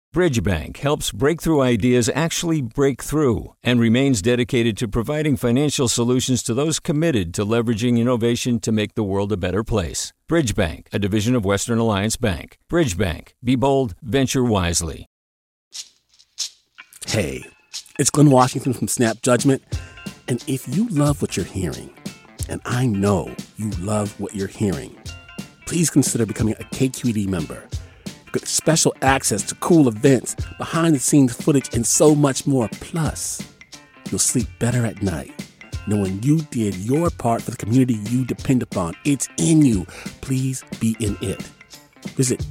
Bridgebank helps breakthrough ideas actually break through and remains dedicated to providing financial solutions to those committed to leveraging innovation to make the world a better place. Bridgebank, a division of Western Alliance Bank. Bridgebank. Be bold, venture wisely. Hey, it's Glenn Washington from Snap Judgment. And if you love what you're hearing, and I know you love what you're hearing, please consider becoming a KQED member. Get special access to cool events, behind-the-scenes footage, and so much more. Plus, you'll sleep better at night knowing you did your part for the community you depend upon. It's in you. Please be in it. Visit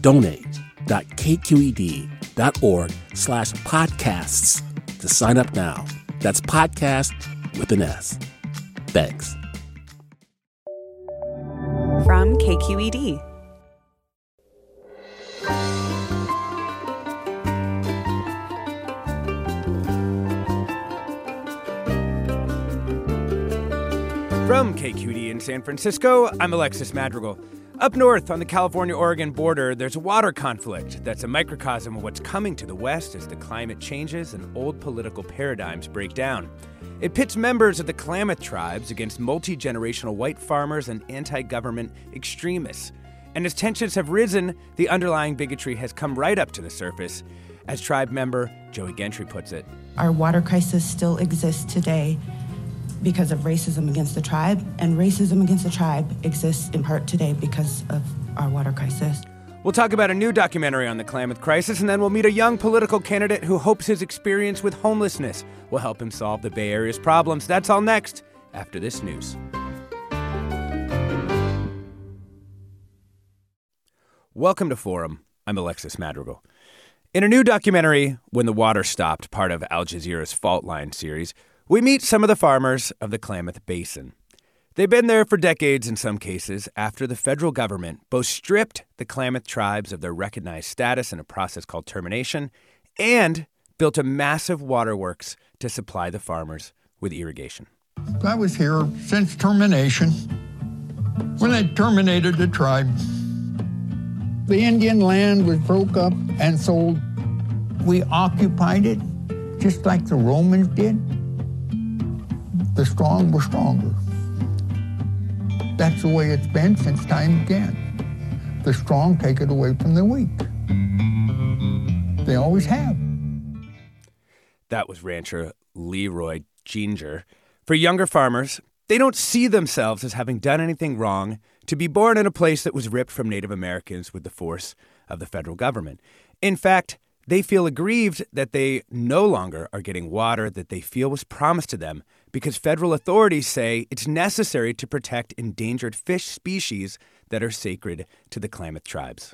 donate.kqed.org/podcasts to sign up now. That's podcast with an S. Thanks. From KQED. From KQED in San Francisco, I'm Alexis Madrigal. Up north on the California-Oregon border, there's a water conflict that's a microcosm of what's coming to the west as the climate changes and old political paradigms break down. It pits members of the Klamath tribes against multi-generational white farmers and anti-government extremists. And as tensions have risen, the underlying bigotry has come right up to the surface, as tribe member Joey Gentry puts it. Our water crisis still exists today because of racism against the tribe, and racism against the tribe exists in part today because of our water crisis. We'll talk about a new documentary on the Klamath crisis, and then we'll meet a young political candidate who hopes his experience with homelessness will help him solve the Bay Area's problems. That's all next, after this news. Welcome to Forum. I'm Alexis Madrigal. In a new documentary, When the Water Stopped, part of Al Jazeera's Fault Line series, we meet some of the farmers of the Klamath Basin. They've been there for decades in some cases after the federal government both stripped the Klamath tribes of their recognized status in a process called termination and built a massive waterworks to supply the farmers with irrigation. I was here since termination, when they terminated the tribe. The Indian land was broke up and sold. We occupied it just like the Romans did. The strong were stronger. That's the way it's been since time began. The strong take it away from the weak. They always have. That was rancher Leroy Ginger. For younger farmers, they don't see themselves as having done anything wrong to be born in a place that was ripped from Native Americans with the force of the federal government. In fact, they feel aggrieved that they no longer are getting water that they feel was promised to them because federal authorities say it's necessary to protect endangered fish species that are sacred to the Klamath tribes.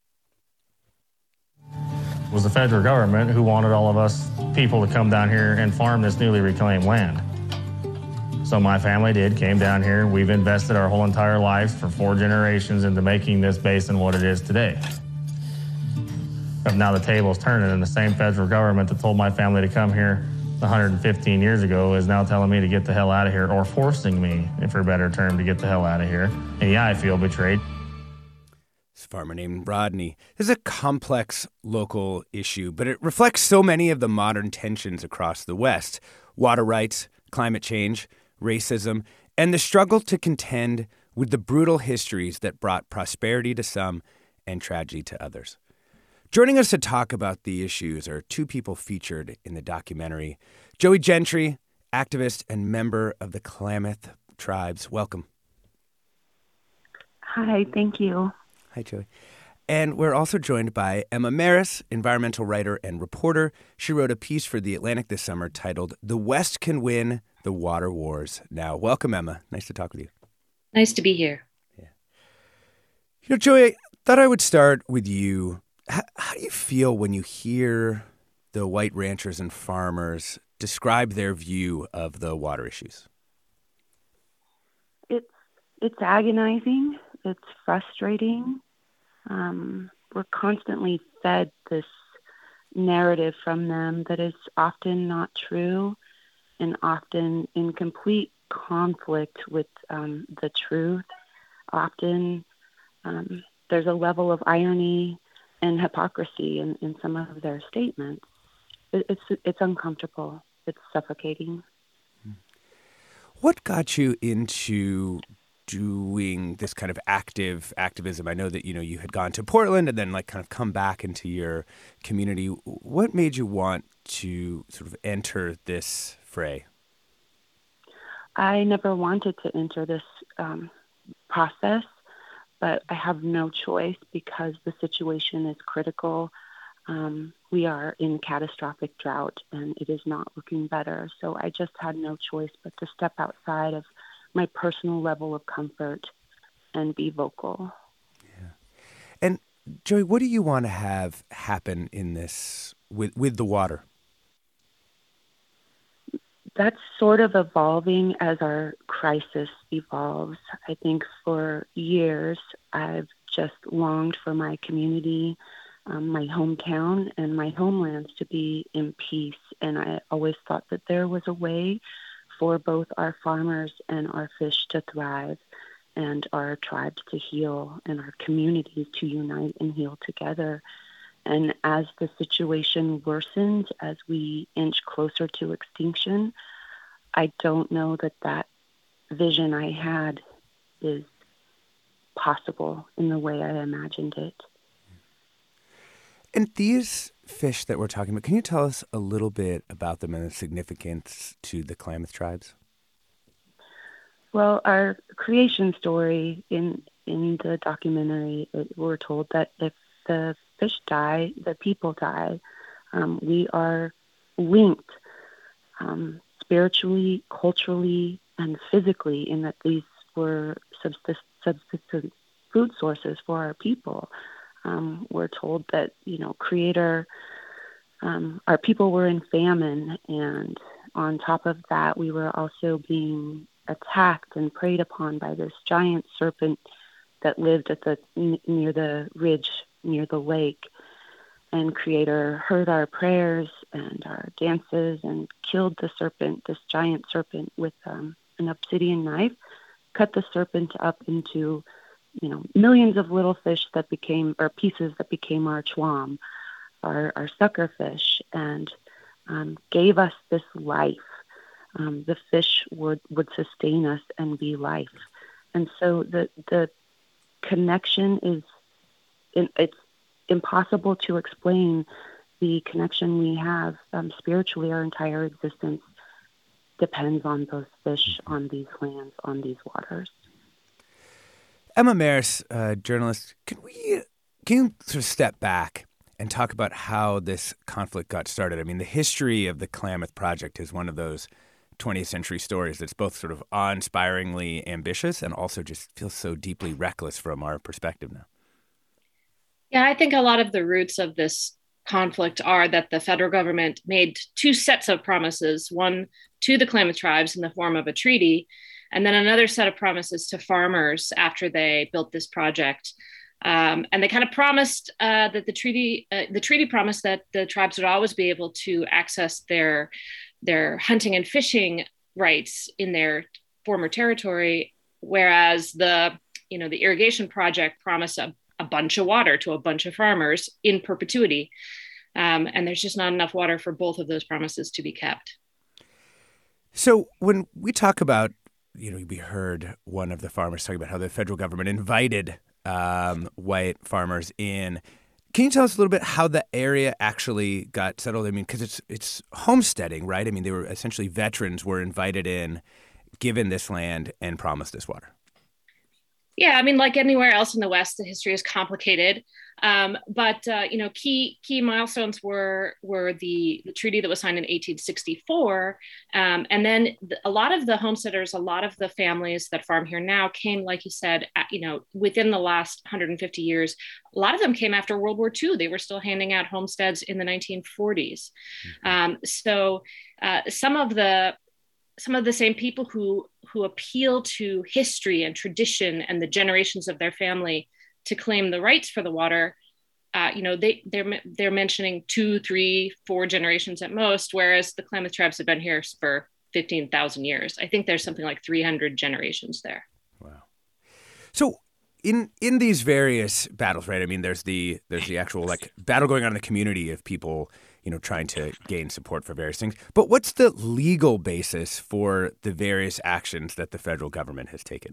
It was the federal government who wanted all of us people to come down here and farm this newly reclaimed land. So my family came down here. We've invested our whole entire lives for 4 generations into making this basin what it is today. But now the table's turning, and the same federal government that told my family to come here 115 years ago is now telling me to get the hell out of here, or forcing me, for a better term, to get the hell out of here. And yeah, I feel betrayed. This farmer named Rodney. This is a complex local issue, but it reflects so many of the modern tensions across the West. Water rights, climate change, racism, and the struggle to contend with the brutal histories that brought prosperity to some and tragedy to others. Joining us to talk about the issues are 2 people featured in the documentary. Joey Gentry, activist and member of the Klamath tribes. Welcome. Hi, thank you. Hi, Joey. And we're also joined by Emma Maris, environmental writer and reporter. She wrote a piece for The Atlantic this summer titled "The West Can Win the Water Wars Now." Welcome, Emma. Nice to talk with you. Nice to be here. Yeah. Joey, thought I would start with you. How do you feel when you hear the white ranchers and farmers describe their view of the water issues? It's agonizing. It's frustrating. We're constantly fed this narrative from them that is often not true and often in complete conflict with the truth. Often there's a level of irony and hypocrisy in some of their statements. It's uncomfortable. It's suffocating. What got you into doing this kind of activism? I know that, you had gone to Portland and then kind of come back into your community. What made you want to sort of enter this fray? I never wanted to enter this process, but I have no choice because the situation is critical. We are in catastrophic drought and it is not looking better. So I just had no choice but to step outside of my personal level of comfort and be vocal. Yeah. And Joey, what do you want to have happen in this with the water? That's sort of evolving as our crisis evolves. I think for years I've just longed for my community, my hometown and my homelands to be in peace. And I always thought that there was a way for both our farmers and our fish to thrive and our tribes to heal and our communities to unite and heal together. And as the situation worsens, as we inch closer to extinction, I don't know that vision I had is possible in the way I imagined it. And these fish that we're talking about, can you tell us a little bit about them and the significance to the Klamath tribes? Well, our creation story in the documentary, we're told that if the fish die, the people die. We are linked spiritually, culturally, and physically in that these were subsistence food sources for our people. We're told that, Creator, our people were in famine, and on top of that, we were also being attacked and preyed upon by this giant serpent that lived near the ridge, near the lake. And Creator heard our prayers and our dances and killed the serpent, this giant serpent, with an obsidian knife, cut the serpent up into millions of little fish that became, or pieces that became our chwam, our sucker fish, and gave us this life. The fish would sustain us and be life. And so the connection it's impossible to explain. The connection we have spiritually, our entire existence depends on those fish, on these lands, on these waters. Emma Maris, journalist, can you sort of step back and talk about how this conflict got started? I mean, the history of the Klamath Project is one of those 20th century stories that's both sort of awe-inspiringly ambitious and also just feels so deeply reckless from our perspective now. Yeah, I think a lot of the roots of this conflict are that the federal government made two sets of promises, one to the Klamath tribes in the form of a treaty, and then another set of promises to farmers after they built this project. And they kind of promised that the treaty promised that the tribes would always be able to access their hunting and fishing rights in their former territory, whereas the irrigation project promised a bunch of water to a bunch of farmers in perpetuity. And there's just not enough water for both of those promises to be kept. So when we talk about, we heard one of the farmers talking about how the federal government invited white farmers in. Can you tell us a little bit how the area actually got settled? I mean, because it's homesteading, right? I mean, they were essentially veterans were invited in, given this land, and promised this water. Yeah, I mean, like anywhere else in the West, the history is complicated. But key milestones were the treaty that was signed in 1864. And then a lot of the homesteaders, a lot of the families that farm here now came, like you said, within the last 150 years. A lot of them came after World War II. They were still handing out homesteads in the 1940s. So some of the same people who appeal to history and tradition and the generations of their family to claim the rights for the water, they're mentioning 2, 3, 4 generations at most, whereas the Klamath tribes have been here for 15,000 years. I think there's something like 300 generations there. Wow. So in these various battles, right? I mean, there's the actual like battle going on in the community of people, trying to gain support for various things. But what's the legal basis for the various actions that the federal government has taken?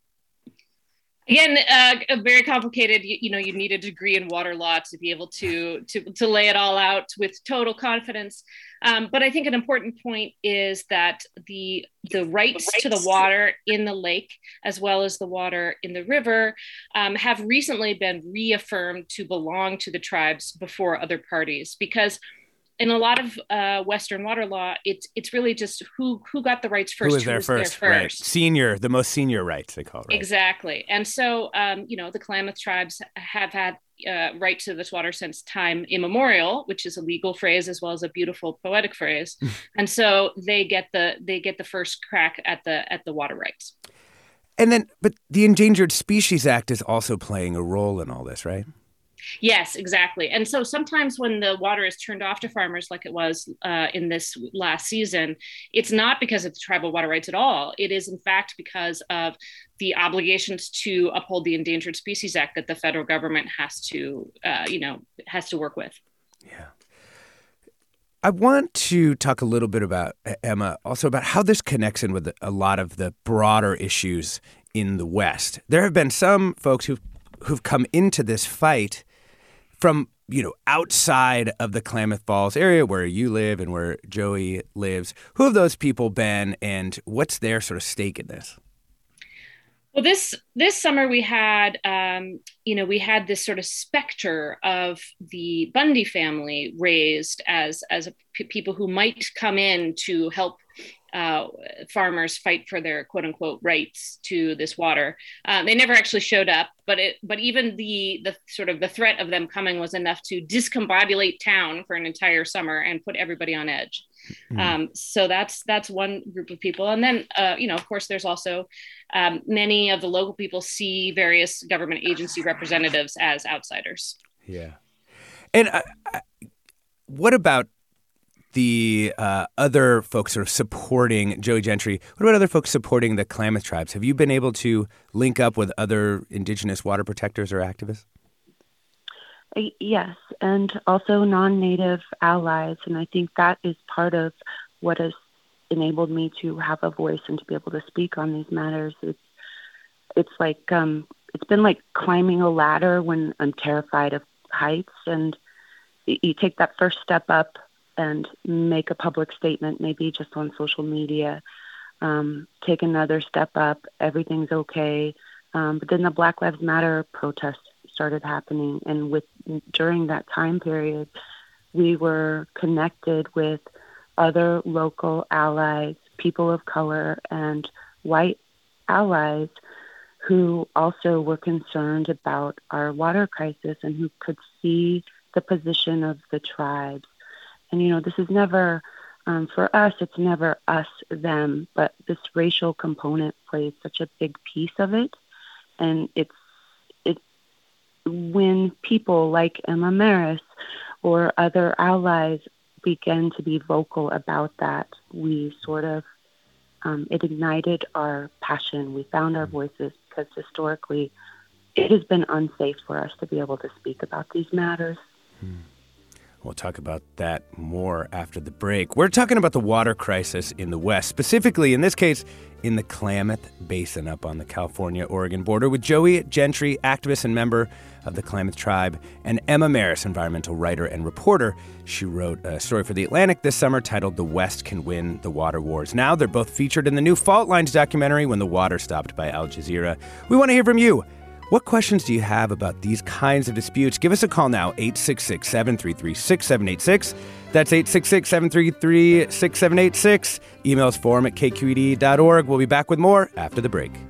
Again, very complicated. You need a degree in water law to be able to lay it all out with total confidence. But I think an important point is that the rights to the water in the lake, as well as the water in the river, have recently been reaffirmed to belong to the tribes before other parties. Because in a lot of Western water law, it's really just who got the rights first. Who was there first? Right. The most senior rights, they call it. Right? Exactly. And so, the Klamath tribes have had right to this water since time immemorial, which is a legal phrase as well as a beautiful poetic phrase. And so they get the first crack at the water rights. And then, but the Endangered Species Act is also playing a role in all this, right? Yes, exactly. And so sometimes when the water is turned off to farmers, like it was in this last season, it's not because of the tribal water rights at all. It is, in fact, because of the obligations to uphold the Endangered Species Act that the federal government has to work with. Yeah. I want to talk a little bit about, Emma, also about how this connects in with a lot of the broader issues in the West. There have been some folks who've come into this fight from, outside of the Klamath Falls area where you live and where Joey lives. Who have those people been, and what's their sort of stake in this? Well, this summer we had, this sort of specter of the Bundy family raised as people who might come in to help farmers fight for their quote unquote rights to this water. They never actually showed up, but even the sort of the threat of them coming was enough to discombobulate town for an entire summer and put everybody on edge. So that's one group of people. And then, of course, there's also many of the local people see various government agency representatives as outsiders. Yeah. And what about the other folks sort of supporting Joey Gentry? What about other folks supporting the Klamath tribes? Have you been able to link up with other indigenous water protectors or activists? Yes, and also non-native allies. And I think that is part of what has enabled me to have a voice and to be able to speak on these matters. It's like it's been like climbing a ladder when I'm terrified of heights, and you take that first step up and make a public statement, maybe just on social media, take another step up, everything's okay. But then the Black Lives Matter protests started happening. And during that time period, we were connected with other local allies, people of color and white allies who also were concerned about our water crisis and who could see the position of the tribes. And, this is never, for us, it's never us, them, but this racial component plays such a big piece of it. And it's when people like Emma Maris or other allies begin to be vocal about that, we sort of, it ignited our passion. We found our voices because historically it has been unsafe for us to be able to speak about these matters. We'll talk about that more after the break. We're talking about the water crisis in the West, specifically, in this case, in the Klamath Basin up on the California-Oregon border with Joey Gentry, activist and member of the Klamath tribe, and Emma Maris, environmental writer and reporter. She wrote a story for The Atlantic this summer titled The West Can Win the Water Wars. Now they're both featured in the new Fault Lines documentary, When the Water Stopped, by Al Jazeera. We want to hear from you. What questions do you have about these kinds of disputes? Give us a call now, 866-733-6786. That's 866-733-6786. Emails forum@kqed.org. We'll be back with more after the break.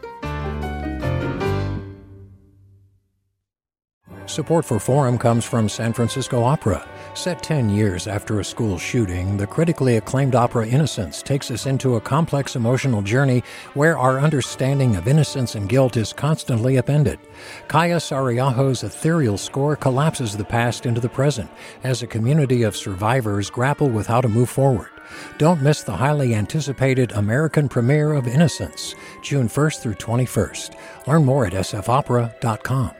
Support for Forum comes from San Francisco Opera. Set 10 years after a school shooting, the critically acclaimed opera Innocence takes us into a complex emotional journey where our understanding of innocence and guilt is constantly upended. Kaya Sariaho's ethereal score collapses the past into the present as a community of survivors grapple with how to move forward. Don't miss the highly anticipated American premiere of Innocence. June 1st through 21st. Learn more at sfopera.com.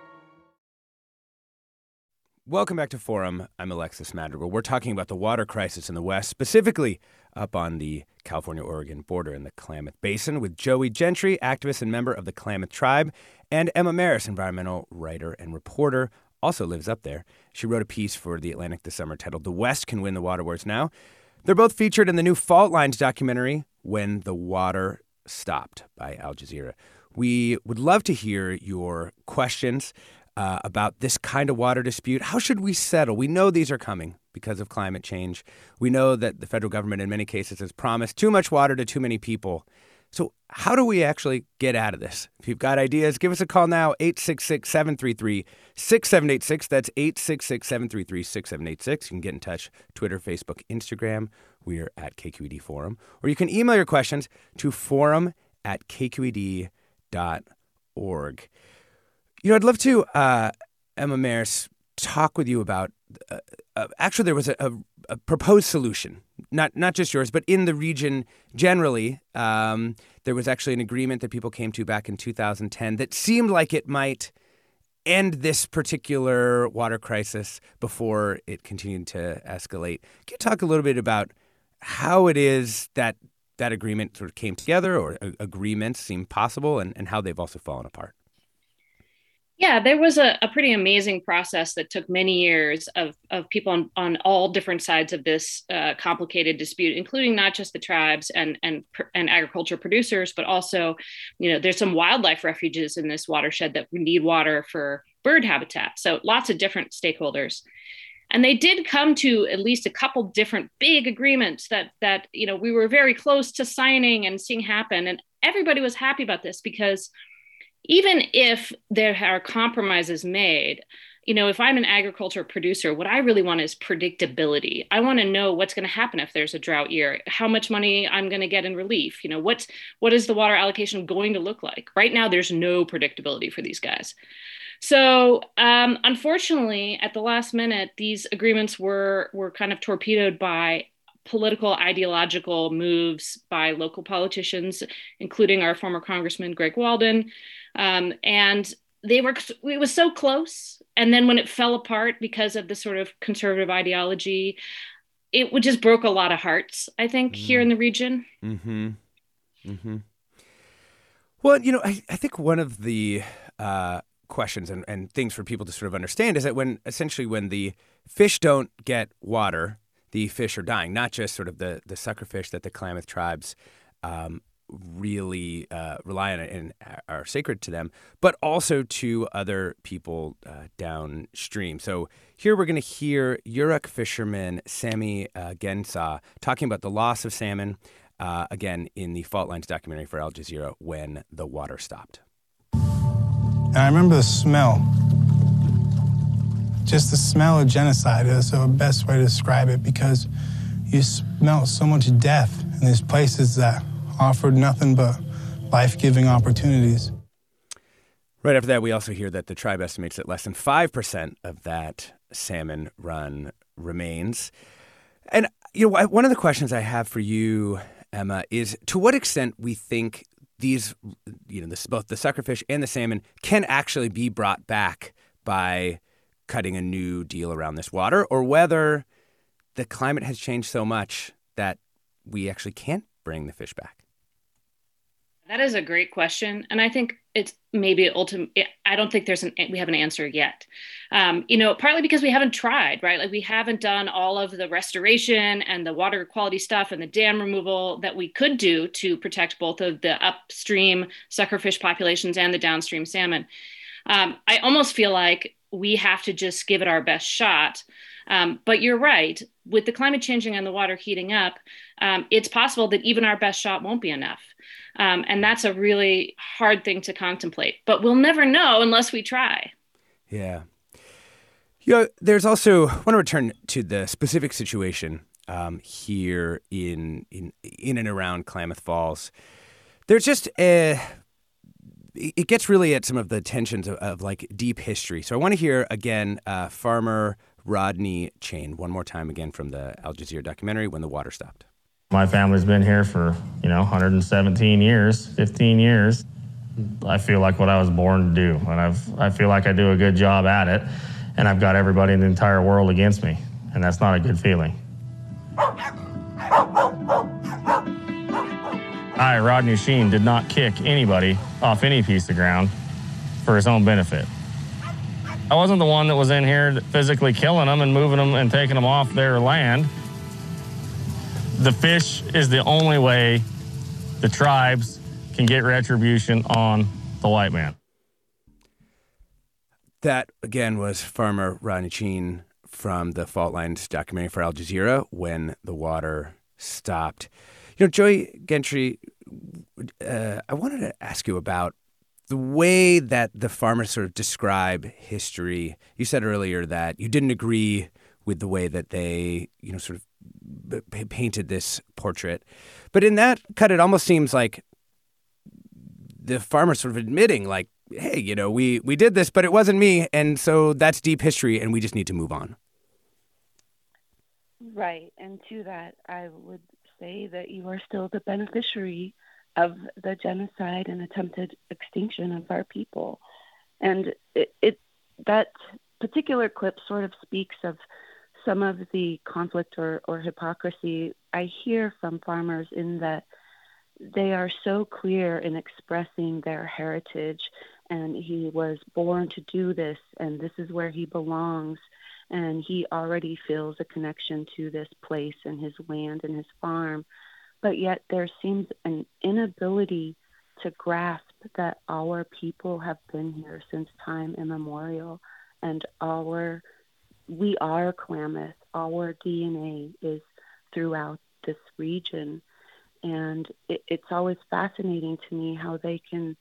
Welcome back to Forum. I'm Alexis Madrigal. We're talking about the water crisis in the West, specifically up on the California-Oregon border in the Klamath Basin, with Joey Gentry, activist and member of the Klamath Tribe, and Emma Maris, environmental writer and reporter, also lives up there. She wrote a piece for The Atlantic this summer titled "The West Can Win the Water Wars Now." They're both featured in the new Fault Lines documentary, When the Water Stopped, by Al Jazeera. We would love to hear your questions about this kind of water dispute. How should we settle? We know these are coming because of climate change. We know that the federal government in many cases has promised too much water to too many people. So how do we actually get out of this? If you've got ideas, give us a call now, 866-733-6786. That's 866-733-6786. You can get in touch, Twitter, Facebook, Instagram. We're at KQED Forum. Or you can email your questions to forum@kqed.org. You know, I'd love to, Emma Maris, talk with you about, actually there was a proposed solution, not just yours, but in the region generally. There was actually an agreement that people came to back in 2010 that seemed like it might end this particular water crisis before it continued to escalate. Can you talk a little bit about how it is that that agreement sort of came together, or agreements seem possible, and how they've also fallen apart? Yeah, there was a pretty amazing process that took many years of people on all different sides of this complicated dispute, including not just the tribes and agriculture producers, but also, you know, there's some wildlife refuges in this watershed that need water for bird habitat. So lots of different stakeholders. And they did come to at least a couple different big agreements that you know, we were very close to signing and seeing happen. And everybody was happy about this because even if there are compromises made, you know, if I'm an agriculture producer, what I really want is predictability. I want to know what's going to happen if there's a drought year, how much money I'm going to get in relief. You know, what is the water allocation going to look like? Right now, there's no predictability for these guys. So unfortunately, at the last minute, these agreements were kind of torpedoed by political ideological moves by local politicians, including our former Congressman Greg Walden. And it was so close. And then when it fell apart because of the sort of conservative ideology, it just broke a lot of hearts, I think, here in the region. Mm-hmm. Mm-hmm. Well, you know, I think one of the questions and things for people to sort of understand is that when the fish don't get water, the fish are dying, not just sort of the sucker fish that the Klamath tribes really rely on and are sacred to them, but also to other people downstream. So here we're going to hear Yurok fisherman Sammy Gensa talking about the loss of salmon, again, in the Fault Lines documentary for Al Jazeera, When the Water Stopped. And I remember the smell. Just the smell of genocide is the best way to describe it, because you smell so much death in these places that offered nothing but life-giving opportunities. Right after that, we also hear that the tribe estimates that less than 5% of that salmon run remains. And you know, one of the questions I have for you, Emma, is to what extent we think these, you know, both the suckerfish and the salmon can actually be brought back by cutting a new deal around this water, or whether the climate has changed so much that we actually can't bring the fish back. That is a great question. And I think it's maybe I don't think we have an answer yet. You know, partly because we haven't tried, right? Like we haven't done all of the restoration and the water quality stuff and the dam removal that we could do to protect both of the upstream suckerfish populations and the downstream salmon. I almost feel like we have to just give it our best shot. But you're right. With the climate changing and the water heating up, it's possible that even our best shot won't be enough. And that's a really hard thing to contemplate. But we'll never know unless we try. Yeah. You know, there's also, I want to return to the specific situation here in and around Klamath Falls. There's just it gets really at some of the tensions of like deep history. So I want to hear again farmer Rodney Chain one more time again from the Al Jazeera documentary, When the Water Stopped. My family's been here for, 117 years, 15 years. I feel like what I was born to do, and I feel like I do a good job at it, and I've got everybody in the entire world against me, and that's not a good feeling. I, Rodney Sheen, did not kick anybody off any piece of ground for his own benefit. I wasn't the one that was in here physically killing them and moving them and taking them off their land. The fish is the only way the tribes can get retribution on the white man. That, again, was farmer Rodney Sheen from the Fault Lines documentary for Al Jazeera, When the Water Stopped. Joey Gentry, I wanted to ask you about the way that the farmers sort of describe history. You said earlier that you didn't agree with the way that they, sort of painted this portrait. But in that cut, it almost seems like the farmers sort of admitting, like, hey, we did this, but it wasn't me. And so that's deep history, and we just need to move on. Right. And to that, I would say that you are still the beneficiary of the genocide and attempted extinction of our people. And that particular clip sort of speaks of some of the conflict or hypocrisy I hear from farmers, in that they are so clear in expressing their heritage, and he was born to do this, and this is where he belongs, and he already feels a connection to this place and his land and his farm. But yet there seems an inability to grasp that our people have been here since time immemorial, and we are Klamath. Our DNA is throughout this region. And it's always fascinating to me how they can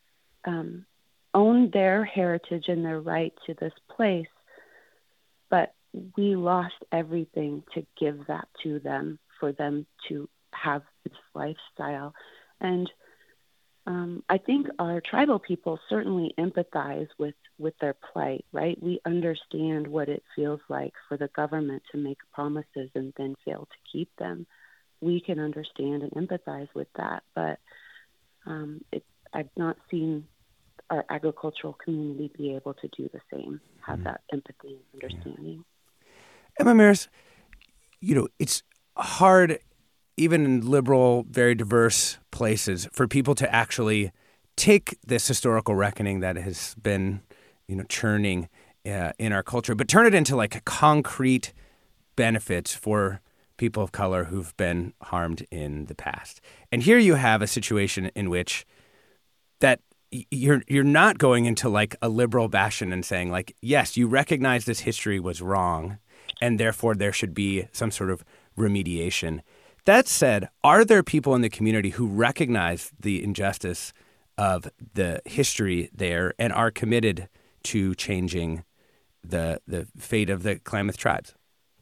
own their heritage and their right to this place, but we lost everything to give that to them, for them to have this lifestyle. And I think our tribal people certainly empathize with their plight, right? We understand what it feels like for the government to make promises and then fail to keep them. We can understand and empathize with that, but I've not seen our agricultural community be able to do the same, have that empathy and understanding. Emma Maris, it's hard, even in liberal, very diverse places, for people to actually take this historical reckoning that has been, churning in our culture, but turn it into like a concrete benefits for people of color who've been harmed in the past. And here you have a situation in which that you're not going into like a liberal bastion and saying like, yes, you recognize this history was wrong, and therefore there should be some sort of remediation. That said, are there people in the community who recognize the injustice of the history there and are committed to changing the fate of the Klamath tribes?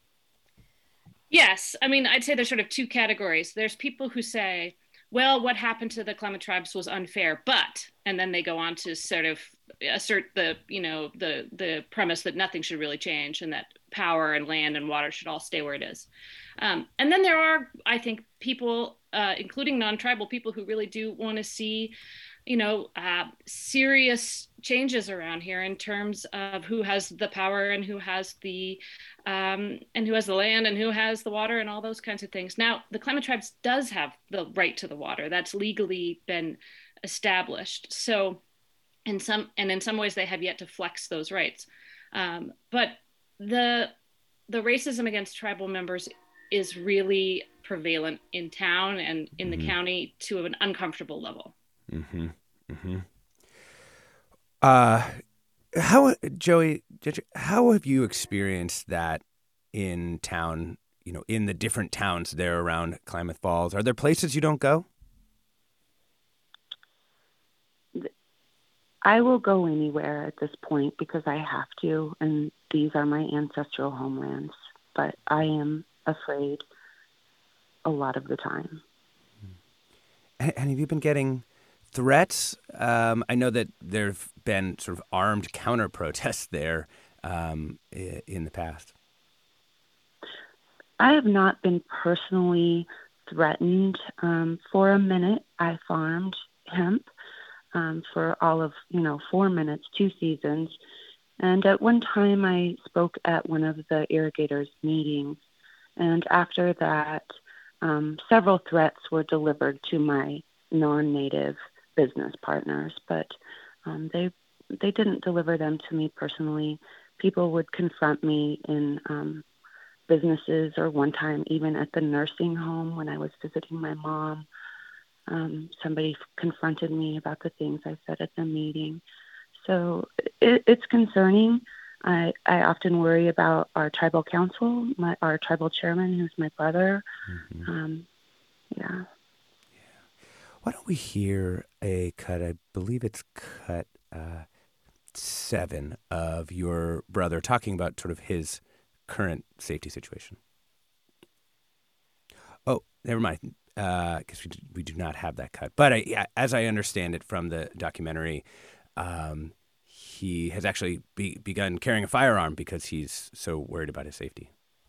Yes. I mean, I'd say there's sort of two categories. There's people who say, well, what happened to the Klamath tribes was unfair, but, and then they go on to sort of assert the premise that nothing should really change and that power and land and water should all stay where it is. And then there are, I think, people, including non-tribal people, who really do want to see, serious changes around here in terms of who has the power and who has the land and who has the water and all those kinds of things. Now, the Klamath tribes does have the right to the water. That's legally been established. So in some ways they have yet to flex those rights. But the racism against tribal members is really prevalent in town and in the county to an uncomfortable level. Mm-hmm. Mm-hmm. Joey, how have you experienced that in town, in the different towns there around Klamath Falls? Are there places you don't go? I will go anywhere at this point because I have to, and these are my ancestral homelands, but I am afraid a lot of the time. And have you been getting threats? I know that there have been sort of armed counter protests there in the past. I have not been personally threatened. For a minute, I farmed hemp for all of, 4 minutes, 2 seasons. And at one time, I spoke at one of the irrigators' meetings. And after that, several threats were delivered to my non-native business partners, but they didn't deliver them to me personally. People would confront me in businesses, or one time even at the nursing home when I was visiting my mom. Somebody confronted me about the things I said at the meeting. So it's concerning. I often worry about our tribal council, our tribal chairman, who's my brother. Mm-hmm. Yeah. Why don't we hear a cut? I believe it's cut 7 of your brother talking about sort of his current safety situation. Oh, never mind. Because we do not have that cut. But as I understand it from the documentary, he has actually begun carrying a firearm because he's so worried about his safety.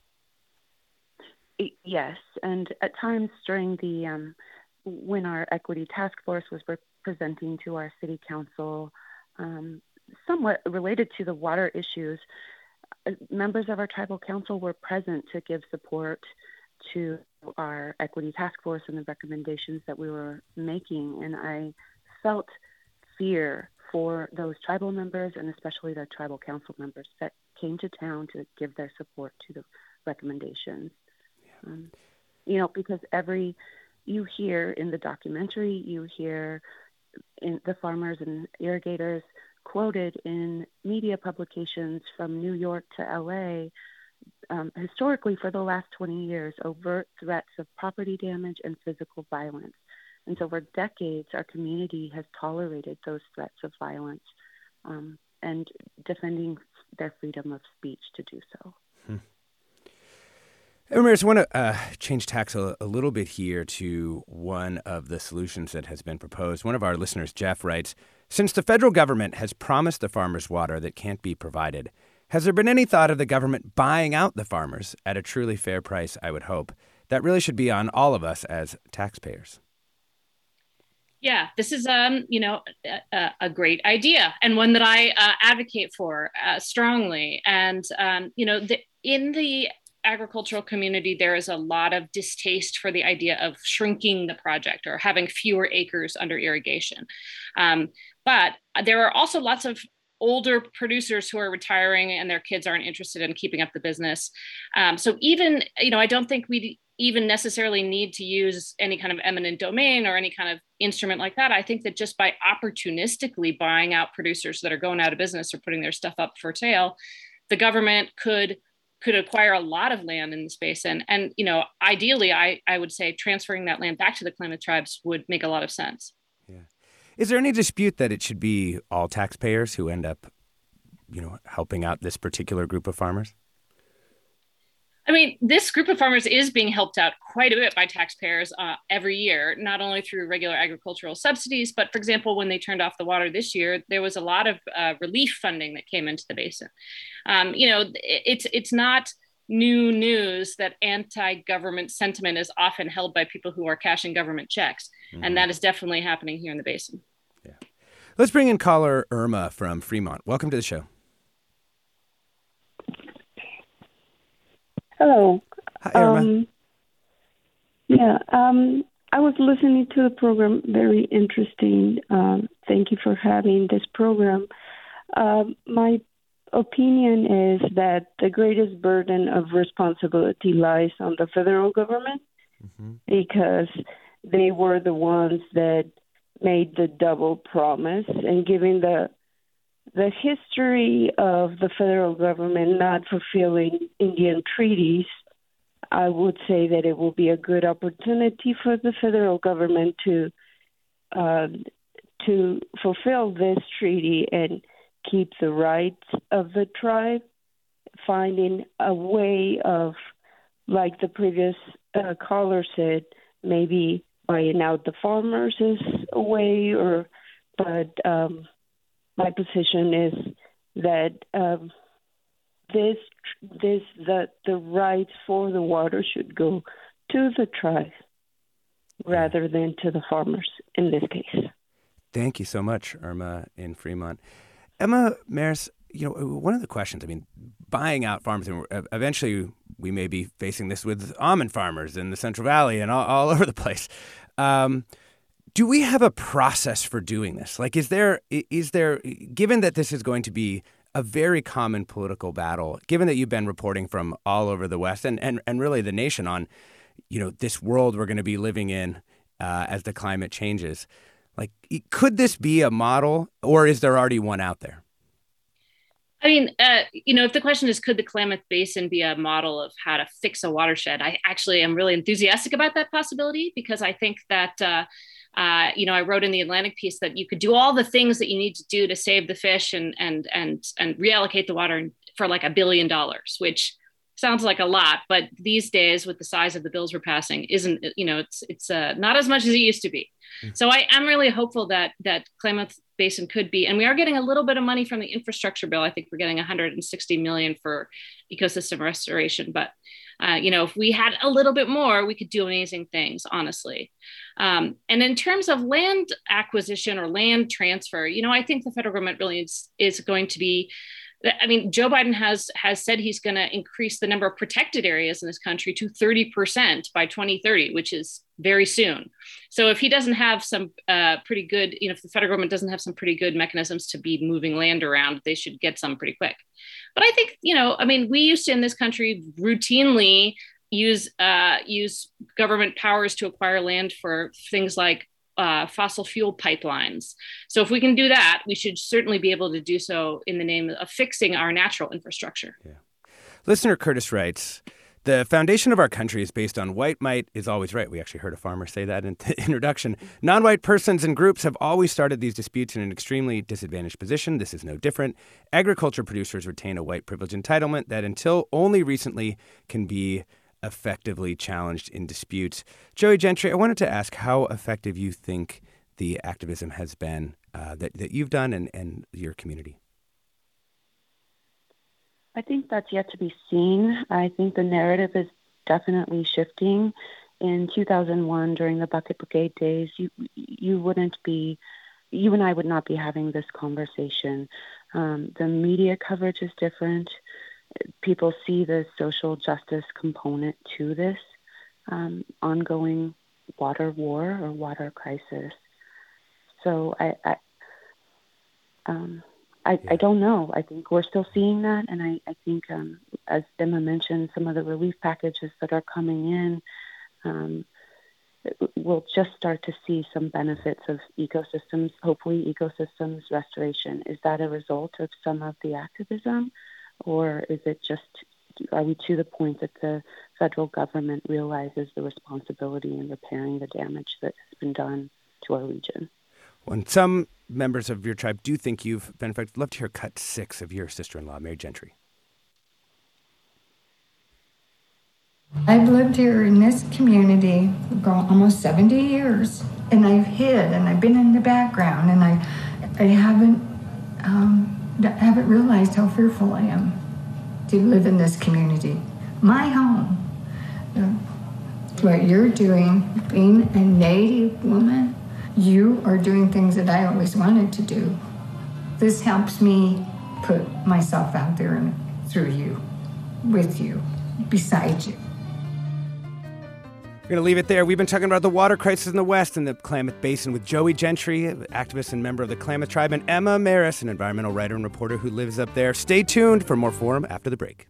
Yes, and at times during the when our equity task force was presenting to our city council, somewhat related to the water issues, members of our tribal council were present to give support to our equity task force and the recommendations that we were making. And I felt fear for those tribal members, and especially the tribal council members that came to town to give their support to the recommendations. Because you hear in the documentary, you hear in the farmers and irrigators quoted in media publications from New York to LA, historically for the last 20 years, overt threats of property damage and physical violence. And so for decades, our community has tolerated those threats of violence and defending their freedom of speech to do so. Ramirez, I want to change tacks a little bit here to one of the solutions that has been proposed. One of our listeners, Jeff, writes, since the federal government has promised the farmers water that can't be provided, has there been any thought of the government buying out the farmers at a truly fair price, I would hope? That really should be on all of us as taxpayers. Yeah, this is, a great idea, and one that I advocate for strongly. And, in the agricultural community, there is a lot of distaste for the idea of shrinking the project or having fewer acres under irrigation. But there are also lots of older producers who are retiring and their kids aren't interested in keeping up the business. So even, I don't think we even necessarily need to use any kind of eminent domain or any kind of instrument like that. I think that just by opportunistically buying out producers that are going out of business or putting their stuff up for sale, the government could acquire a lot of land in the space. And ideally, I would say transferring that land back to the Klamath tribes would make a lot of sense. Yeah. Is there any dispute that it should be all taxpayers who end up, helping out this particular group of farmers? I mean, this group of farmers is being helped out quite a bit by taxpayers every year, not only through regular agricultural subsidies, but for example, when they turned off the water this year, there was a lot of relief funding that came into the basin. It's not new news that anti-government sentiment is often held by people who are cashing government checks. Mm-hmm. And that is definitely happening here in the basin. Yeah. Let's bring in caller Irma from Fremont. Welcome to the show. Hello. Hi, Irma. I was listening to the program. Very interesting. Thank you for having this program. My opinion is that the greatest burden of responsibility lies on the federal government, because they were the ones that made the double promise, and given the history of the federal government not fulfilling Indian treaties, I would say that it will be a good opportunity for the federal government to fulfill this treaty and keep the rights of the tribe, finding a way of, like the previous caller said, maybe buying out the farmers is a way, but my position is that the rights for the water should go to the tribe, rather than to the farmers in this case. Thank you so much, Irma in Fremont. Emma Maris, one of the questions, buying out farms, and eventually we may be facing this with almond farmers in the Central Valley and all over the place. Do we have a process for doing this? Like, is there, given that this is going to be a very common political battle, given that you've been reporting from all over the West and really the nation on, this world we're going to be living in as the climate changes, like, could this be a model, or is there already one out there? If the question is, could the Klamath Basin be a model of how to fix a watershed? I actually am really enthusiastic about that possibility, because I think that, I wrote in the Atlantic piece that you could do all the things that you need to do to save the fish and reallocate the water for like $1 billion, which sounds like a lot, but these days with the size of the bills we're passing isn't, it's not as much as it used to be. So I am really hopeful that Klamath Basin could be, and we are getting a little bit of money from the infrastructure bill. I think we're getting $160 million for ecosystem restoration, but if we had a little bit more, we could do amazing things, honestly. And in terms of land acquisition or land transfer, I think the federal government really is going to be, Joe Biden has said he's going to increase the number of protected areas in this country to 30% by 2030, which is very soon. So if he doesn't have some pretty good, if the federal government doesn't have some pretty good mechanisms to be moving land around, they should get some pretty quick. But I think, we used to in this country routinely use government powers to acquire land for things like fossil fuel pipelines. So if we can do that, we should certainly be able to do so in the name of fixing our natural infrastructure. Yeah. Listener Curtis writes, the foundation of our country is based on white might is always right. We actually heard a farmer say that in the introduction. Non-white persons and groups have always started these disputes in an extremely disadvantaged position. This is no different. Agriculture producers retain a white privilege entitlement that until only recently can be effectively challenged in disputes. Joey Gentry, I wanted to ask how effective you think the activism has been that you've done and your community. I think that's yet to be seen. I think the narrative is definitely shifting. In 2001, during the Bucket Brigade days, you and I would not be having this conversation. The media coverage is different. People see the social justice component to this ongoing water war or water crisis. So I don't know. I think we're still seeing that. And I think, as Emma mentioned, some of the relief packages that are coming in, we'll just start to see some benefits of ecosystems, hopefully ecosystems restoration. Is that a result of some of the activism? Or is it just, are we to the point that the federal government realizes the responsibility in repairing the damage that has been done to our region? When some members of your tribe do think you've been affected, I'd love to hear cut 6 of your sister-in-law, Mary Gentry. I've lived here in this community for almost 70 years, and I've hid, and I've been in the background, and I haven't realized how fearful I am to live in this community. My home. What you're doing, being a Native woman, you are doing things that I always wanted to do. This helps me put myself out there and through you, with you, beside you. We're going to leave it there. We've been talking about the water crisis in the West and the Klamath Basin with Joey Gentry, an activist and member of the Klamath tribe, and Emma Maris, an environmental writer and reporter who lives up there. Stay tuned for more Forum after the break.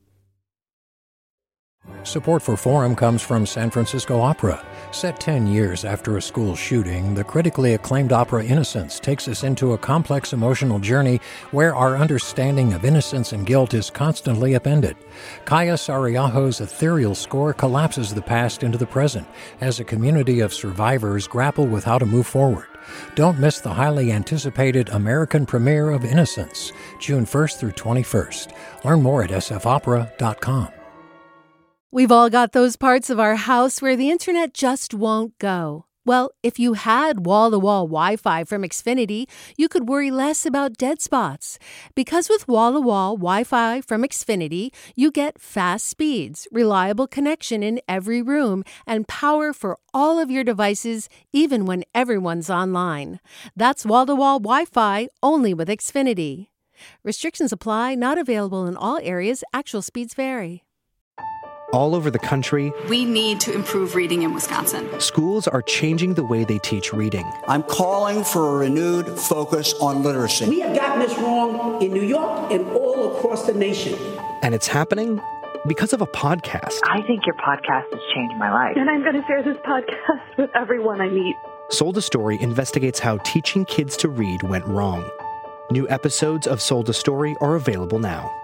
Support for Forum comes from San Francisco Opera. Set 10 years after a school shooting, the critically acclaimed opera Innocence takes us into a complex emotional journey where our understanding of innocence and guilt is constantly upended. Kaya Sariaho's ethereal score collapses the past into the present as a community of survivors grapple with how to move forward. Don't miss the highly anticipated American premiere of Innocence, June 1st through 21st. Learn more at sfopera.com. We've all got those parts of our house where the internet just won't go. Well, if you had wall-to-wall Wi-Fi from Xfinity, you could worry less about dead spots. Because with wall-to-wall Wi-Fi from Xfinity, you get fast speeds, reliable connection in every room, and power for all of your devices, even when everyone's online. That's wall-to-wall Wi-Fi only with Xfinity. Restrictions apply, not available in all areas. Actual speeds vary. All over the country, we need to improve reading in Wisconsin. Schools are changing the way they teach reading. I'm calling for a renewed focus on literacy. We have gotten this wrong in New York and all across the nation. And it's happening because of a podcast. I think your podcast has changed my life. And I'm going to share this podcast with everyone I meet. Sold a Story investigates how teaching kids to read went wrong. New episodes of Sold a Story are available now.